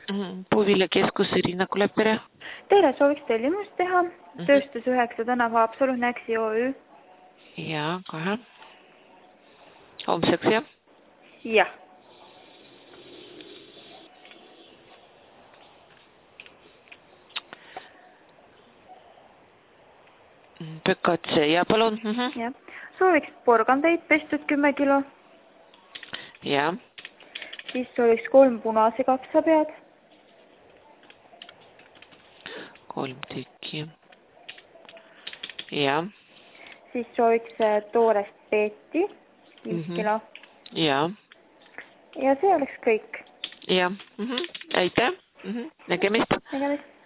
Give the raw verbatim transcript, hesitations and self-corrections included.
Puuviljakeskus Irina Kulepere. Teile sooviks tellimust teha. Mm -hmm. Tööstus üheksa tänava Haapsalu Näksi O Ü. Ja, kohe. Homseks, jah? Jah. Pökatse ja palun. Mm -hmm. Ja. Sooviks porgandeid pestud kümme kilo. Ja. Siis sooviks kolm punase kapsapead. Kolm tükki. Ja. Siis sooviks toorest peeti. viis mm -hmm. kilo. Ja. Ja see oleks kõik. Ja. Mm -hmm. Aitäh. Mm -hmm. Nägemist. Nägemist.